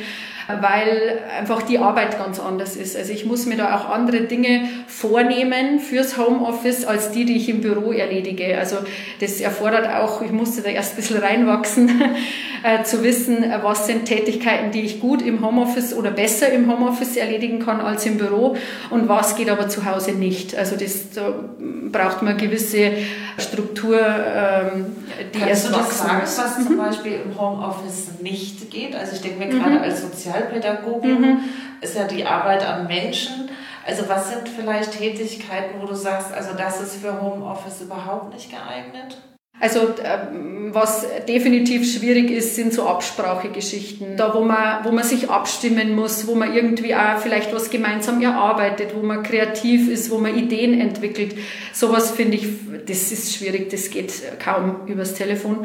Speaker 3: weil einfach die Arbeit ganz anders ist. Also ich muss mir da auch andere Dinge vornehmen fürs Homeoffice, als die, die ich im Büro erledige. Also das erfordert auch, ich musste da erst ein bisschen reinwachsen, äh, zu wissen, was sind Tätigkeiten, die ich gut im Homeoffice oder besser im Homeoffice erledigen kann als im Büro und was geht aber zu Hause nicht. Also das, da braucht man eine gewisse Struktur, ähm, die
Speaker 4: Kannst
Speaker 3: erst
Speaker 4: du das sagen,
Speaker 3: muss.
Speaker 4: was zum Beispiel im Homeoffice nicht geht? Also ich denke mir gerade als Sozialpädagogin mhm. ist ja die Arbeit am Menschen. Also was sind vielleicht Tätigkeiten, wo du sagst, also das ist für Homeoffice überhaupt nicht geeignet?
Speaker 3: Also was definitiv schwierig ist, sind so Absprachegeschichten. Da, wo man, wo man sich abstimmen muss, wo man irgendwie auch vielleicht was gemeinsam erarbeitet, wo man kreativ ist, wo man Ideen entwickelt. Sowas finde ich, das ist schwierig, das geht kaum übers Telefon.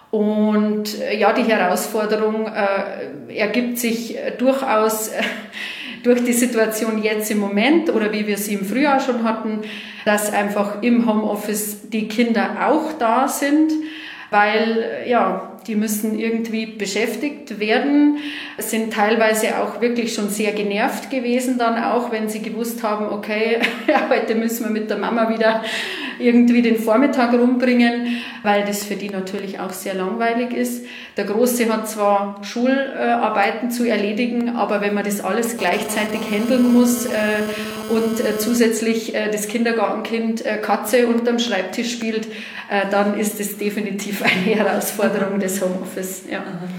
Speaker 3: Und ja, die Herausforderung äh, ergibt sich äh, durchaus äh, durch die Situation jetzt im Moment oder wie wir sie im Frühjahr schon hatten, dass einfach im Homeoffice die Kinder auch da sind, weil ja, die müssen irgendwie beschäftigt werden, sind teilweise auch wirklich schon sehr genervt gewesen dann auch, wenn sie gewusst haben, okay, heute müssen wir mit der Mama wieder irgendwie den Vormittag rumbringen, weil das für die natürlich auch sehr langweilig ist. Der Große hat zwar Schularbeiten zu erledigen, aber wenn man das alles gleichzeitig handeln muss äh, und äh, zusätzlich äh, das Kindergartenkind äh, Katze unterm Schreibtisch spielt, äh, dann ist das definitiv eine Herausforderung des Homeoffice. Ja.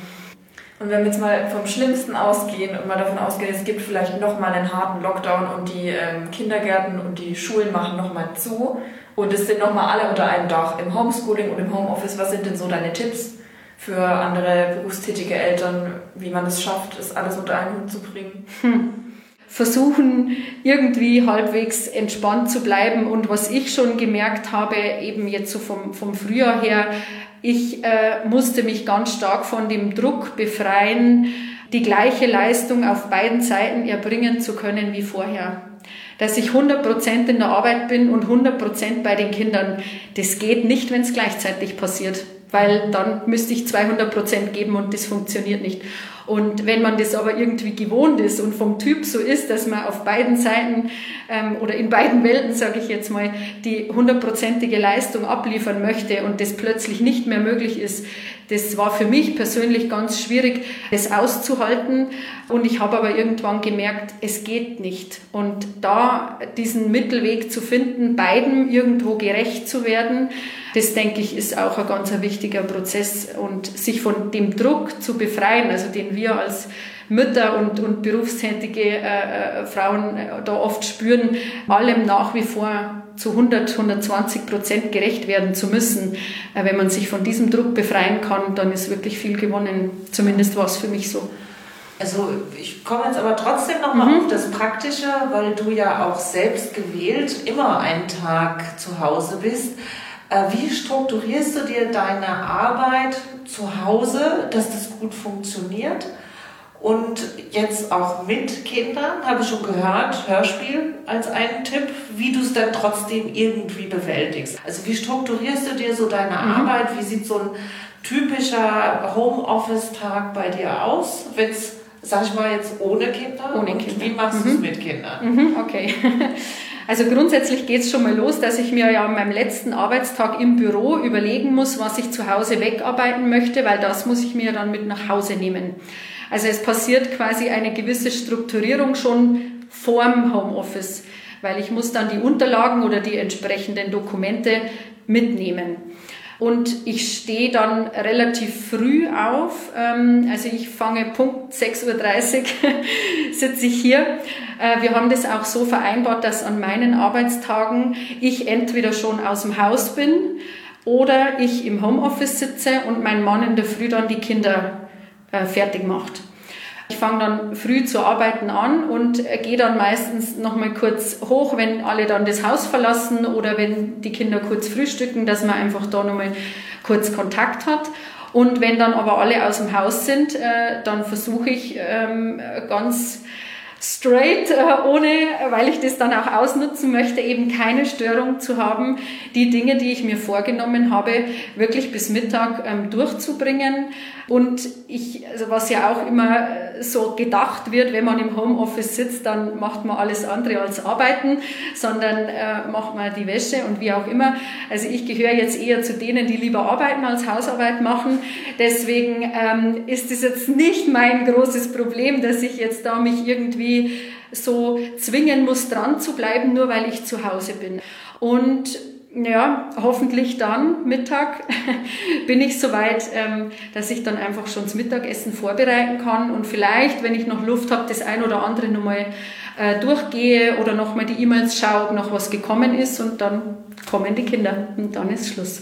Speaker 1: Und wenn wir jetzt mal vom Schlimmsten ausgehen und mal davon ausgehen, es gibt vielleicht nochmal einen harten Lockdown und die ähm, Kindergärten und die Schulen machen nochmal zu und es sind nochmal alle unter einem Dach im Homeschooling und im Homeoffice, was sind denn so deine Tipps für andere berufstätige Eltern, wie man es schafft, das alles unter einen Hut zu bringen?
Speaker 3: Hm. Versuchen, irgendwie halbwegs entspannt zu bleiben. Und was ich schon gemerkt habe, eben jetzt so vom, vom Frühjahr her, ich äh, musste mich ganz stark von dem Druck befreien, die gleiche Leistung auf beiden Seiten erbringen zu können wie vorher. Dass ich hundert Prozent in der Arbeit bin und hundert Prozent bei den Kindern. Das geht nicht, wenn es gleichzeitig passiert, weil dann müsste ich zweihundert Prozent geben und das funktioniert nicht. Und wenn man das aber irgendwie gewohnt ist und vom Typ so ist, dass man auf beiden Seiten ähm, oder in beiden Welten, sage ich jetzt mal, die hundertprozentige Leistung abliefern möchte und das plötzlich nicht mehr möglich ist, das war für mich persönlich ganz schwierig, das auszuhalten. Und ich habe aber irgendwann gemerkt, es geht nicht. Und da diesen Mittelweg zu finden, beiden irgendwo gerecht zu werden, das denke ich, ist auch ein ganz wichtiger Prozess. Und sich von dem Druck zu befreien, also den wir als Mütter und, und berufstätige äh, äh, Frauen äh, da oft spüren, allem nach wie vor zu hundert, hundertzwanzig Prozent gerecht werden zu müssen. Äh, wenn man sich von diesem Druck befreien kann, dann ist wirklich viel gewonnen. Zumindest war es für mich so.
Speaker 4: Also ich komme jetzt aber trotzdem nochmal mhm. auf das Praktische, weil du ja auch selbst gewählt immer einen Tag zu Hause bist. Wie strukturierst du dir deine Arbeit zu Hause, dass das gut funktioniert? Und jetzt auch mit Kindern, habe ich schon gehört, Hörspiel als einen Tipp, wie du es dann trotzdem irgendwie bewältigst. Also wie strukturierst du dir so deine mhm. Arbeit? Wie sieht so ein typischer Homeoffice-Tag bei dir aus, wenn es sag ich mal jetzt ohne Kinder?
Speaker 3: Ohne
Speaker 4: und
Speaker 3: Kinder.
Speaker 4: Wie machst du es mit Kindern?
Speaker 3: Mhm, okay. Also grundsätzlich geht es schon mal los, dass ich mir ja an meinem letzten Arbeitstag im Büro überlegen muss, was ich zu Hause wegarbeiten möchte, weil das muss ich mir dann mit nach Hause nehmen. Also es passiert quasi eine gewisse Strukturierung schon vorm Homeoffice, weil ich muss dann die Unterlagen oder die entsprechenden Dokumente mitnehmen. Und ich stehe dann relativ früh auf, also ich fange Punkt sechs Uhr dreißig sitze ich hier. Wir haben das auch so vereinbart, dass an meinen Arbeitstagen ich entweder schon aus dem Haus bin oder ich im Homeoffice sitze und mein Mann in der Früh dann die Kinder fertig macht. Ich fange dann früh zu arbeiten an und gehe dann meistens noch mal kurz hoch, wenn alle dann das Haus verlassen oder wenn die Kinder kurz frühstücken, dass man einfach da noch mal kurz Kontakt hat. Und wenn dann aber alle aus dem Haus sind, dann versuche ich ganz straight, ohne, weil ich das dann auch ausnutzen möchte, eben keine Störung zu haben, die Dinge, die ich mir vorgenommen habe, wirklich bis Mittag ähm, durchzubringen. Und ich, also was ja auch immer so gedacht wird, wenn man im Homeoffice sitzt, dann macht man alles andere als arbeiten, sondern äh, macht man die Wäsche und wie auch immer. Also ich gehöre jetzt eher zu denen, die lieber arbeiten als Hausarbeit machen. Deswegen ähm, ist es jetzt nicht mein großes Problem, dass ich jetzt da mich irgendwie so zwingen muss, dran zu bleiben, nur weil ich zu Hause bin. Und ja, hoffentlich dann Mittag bin ich soweit, ähm, dass ich dann einfach schon das Mittagessen vorbereiten kann und vielleicht, wenn ich noch Luft habe, das ein oder andere nochmal äh, durchgehe oder nochmal die E-Mails schaue, ob noch was gekommen ist und dann kommen die Kinder und dann ist Schluss.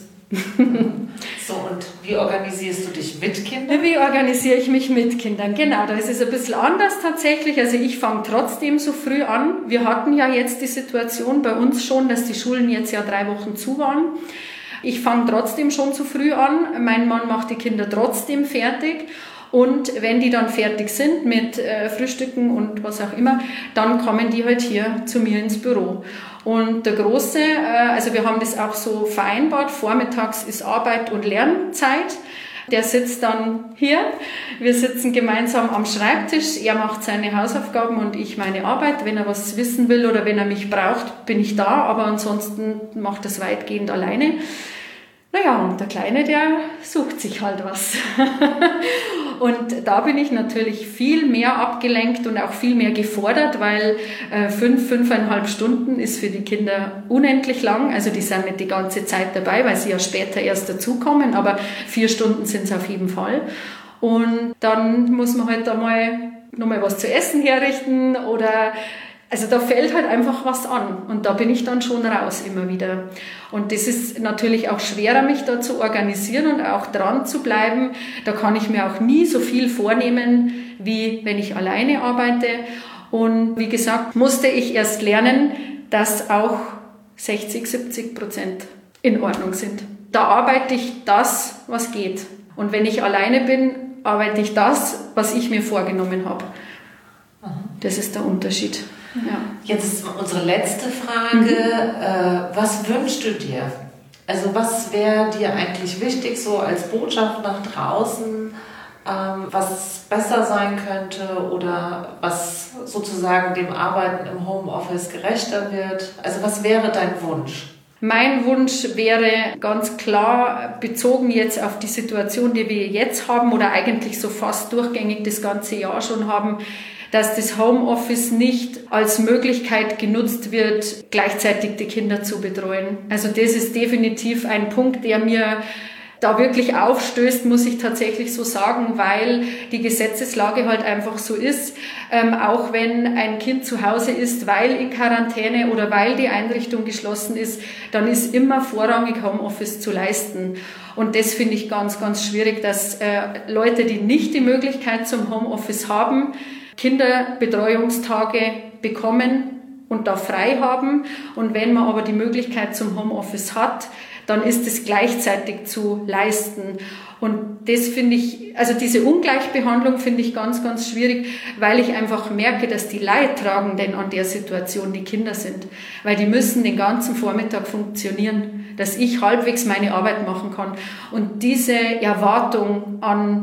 Speaker 4: So, und wie organisierst du dich mit Kindern?
Speaker 3: Wie organisiere ich mich mit Kindern? Genau, da ist es ein bisschen anders tatsächlich. Also ich fange trotzdem so früh an. Wir hatten ja jetzt die Situation bei uns schon, dass die Schulen jetzt ja drei Wochen zu waren. Ich fange trotzdem schon zu früh an. Mein Mann macht die Kinder trotzdem fertig. Und wenn die dann fertig sind mit äh, Frühstücken und was auch immer, dann kommen die halt hier zu mir ins Büro. Und der Große, äh, also wir haben das auch so vereinbart, vormittags ist Arbeit und Lernzeit. Der sitzt dann hier, wir sitzen gemeinsam am Schreibtisch, er macht seine Hausaufgaben und ich meine Arbeit. Wenn er was wissen will oder wenn er mich braucht, bin ich da, aber ansonsten macht das weitgehend alleine. Naja, und der Kleine, der sucht sich halt was. Und da bin ich natürlich viel mehr abgelenkt und auch viel mehr gefordert, weil äh, fünf, fünfeinhalb Stunden ist für die Kinder unendlich lang. Also die sind nicht die ganze Zeit dabei, weil sie ja später erst dazukommen, aber vier Stunden sind es auf jeden Fall. Und dann muss man halt einmal nochmal was zu essen herrichten oder... Also da fällt halt einfach was an und da bin ich dann schon raus immer wieder. Und das ist natürlich auch schwerer, mich da zu organisieren und auch dran zu bleiben. Da kann ich mir auch nie so viel vornehmen, wie wenn ich alleine arbeite. Und wie gesagt, musste ich erst lernen, dass auch sechzig, siebzig Prozent in Ordnung sind. Da arbeite ich das, was geht. Und wenn ich alleine bin, arbeite ich das, was ich mir vorgenommen habe. Das ist der Unterschied. Ja.
Speaker 4: Jetzt ist unsere letzte Frage. Mhm. Äh, was wünschst du dir? Also was wäre dir eigentlich wichtig, so als Botschaft nach draußen, ähm, was besser sein könnte oder was sozusagen dem Arbeiten im Homeoffice gerechter wird? Also was wäre dein Wunsch?
Speaker 3: Mein Wunsch wäre ganz klar bezogen jetzt auf die Situation, die wir jetzt haben oder eigentlich so fast durchgängig das ganze Jahr schon haben, dass das Homeoffice nicht als Möglichkeit genutzt wird, gleichzeitig die Kinder zu betreuen. Also das ist definitiv ein Punkt, der mir da wirklich aufstößt, muss ich tatsächlich so sagen, weil die Gesetzeslage halt einfach so ist. Ähm, auch wenn ein Kind zu Hause ist, weil in Quarantäne oder weil die Einrichtung geschlossen ist, dann ist immer vorrangig Homeoffice zu leisten. Und das finde ich ganz, ganz schwierig, dass äh, Leute, die nicht die Möglichkeit zum Homeoffice haben, Kinderbetreuungstage bekommen und da frei haben. Und wenn man aber die Möglichkeit zum Homeoffice hat, dann ist es gleichzeitig zu leisten. Und das finde ich, also diese Ungleichbehandlung finde ich ganz, ganz schwierig, weil ich einfach merke, dass die Leidtragenden an der Situation die Kinder sind. Weil die müssen den ganzen Vormittag funktionieren, dass ich halbwegs meine Arbeit machen kann. Und diese Erwartung an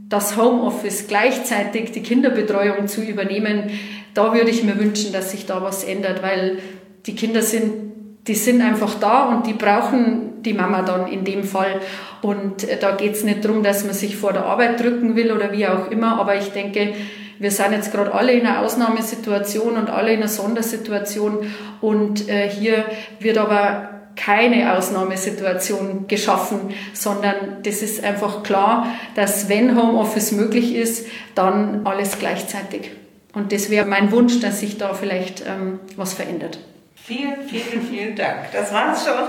Speaker 3: das Homeoffice gleichzeitig die Kinderbetreuung zu übernehmen, da würde ich mir wünschen, dass sich da was ändert, weil die Kinder sind, die sind einfach da und die brauchen die Mama dann in dem Fall. Und da geht es nicht darum, dass man sich vor der Arbeit drücken will oder wie auch immer, aber ich denke, wir sind jetzt gerade alle in einer Ausnahmesituation und alle in einer Sondersituation und äh, hier wird aber keine Ausnahmesituation geschaffen, sondern das ist einfach klar, dass wenn Homeoffice möglich ist, dann alles gleichzeitig. Und das wäre mein Wunsch, dass sich da vielleicht ähm, was verändert.
Speaker 4: Vielen, vielen, vielen Dank. Das war's schon.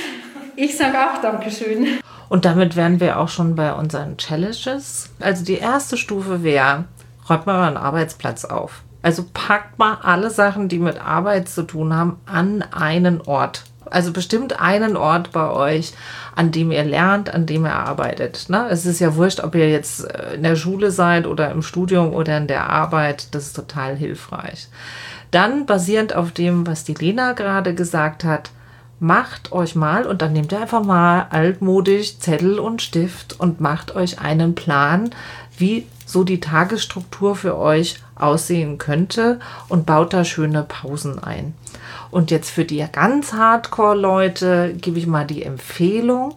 Speaker 3: Ich sage auch Dankeschön.
Speaker 2: Und damit wären wir auch schon bei unseren Challenges. Also die erste Stufe wäre, räumt mal einen Arbeitsplatz auf. Also packt mal alle Sachen, die mit Arbeit zu tun haben, an einen Ort. Also bestimmt einen Ort bei euch, an dem ihr lernt, an dem ihr arbeitet. Ne? Es ist ja wurscht, ob ihr jetzt in der Schule seid oder im Studium oder in der Arbeit. Das ist total hilfreich. Dann, basierend auf dem, was die Lena gerade gesagt hat, macht euch mal, und dann nehmt ihr einfach mal altmodisch Zettel und Stift und macht euch einen Plan, wie so die Tagesstruktur für euch aussehen könnte und baut da schöne Pausen ein. Und jetzt für die ganz Hardcore-Leute gebe ich mal die Empfehlung,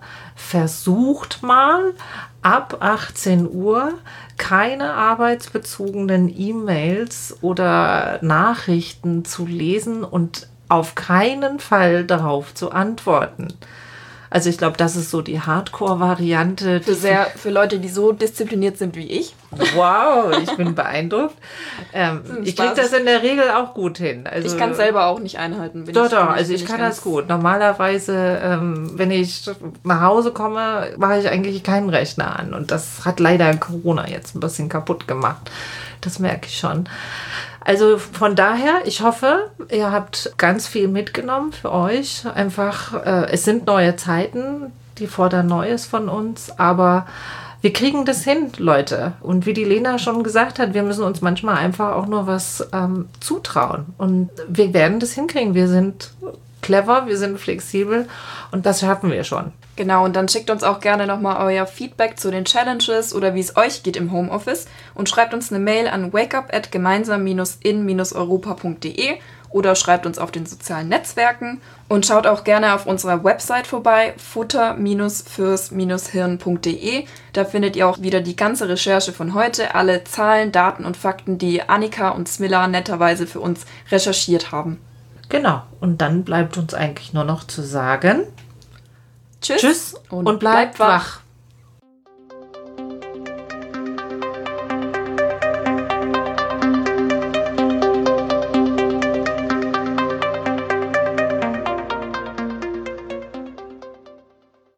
Speaker 2: versucht mal ab achtzehn Uhr keine arbeitsbezogenen E-Mails oder Nachrichten zu lesen und auf keinen Fall darauf zu antworten. Also ich glaube, das ist so die Hardcore-Variante.
Speaker 1: Für, sehr, für Leute, die so diszipliniert sind wie ich.
Speaker 2: Wow, ich bin beeindruckt. Ähm, ich kriege das in der Regel auch gut hin. Also,
Speaker 1: ich kann es selber auch nicht einhalten.
Speaker 2: Doch, doch, also ich kann das gut. Normalerweise, ähm, wenn ich nach Hause komme, mache ich eigentlich keinen Rechner an. Und das hat leider Corona jetzt ein bisschen kaputt gemacht. Das merke ich schon. Also von daher, ich hoffe, ihr habt ganz viel mitgenommen für euch. Einfach, äh, es sind neue Zeiten, die fordern Neues von uns, aber wir kriegen das hin, Leute. Und wie die Lena schon gesagt hat, wir müssen uns manchmal einfach auch nur was ähm, zutrauen. Und wir werden das hinkriegen. Wir sind clever, wir sind flexibel und das schaffen wir schon.
Speaker 1: Genau, und dann schickt uns auch gerne nochmal euer Feedback zu den Challenges oder wie es euch geht im Homeoffice und schreibt uns eine Mail an wakeup at gemeinsam in europa punkt de oder schreibt uns auf den sozialen Netzwerken und schaut auch gerne auf unserer Website vorbei, futter fürs hirn punkt de. Da findet ihr auch wieder die ganze Recherche von heute, alle Zahlen, Daten und Fakten, die Annika und Smilla netterweise für uns recherchiert haben.
Speaker 2: Genau, und dann bleibt uns eigentlich nur noch zu sagen,
Speaker 1: Tschüss,
Speaker 2: Tschüss
Speaker 1: und,
Speaker 2: und bleibt, bleibt wach. wach.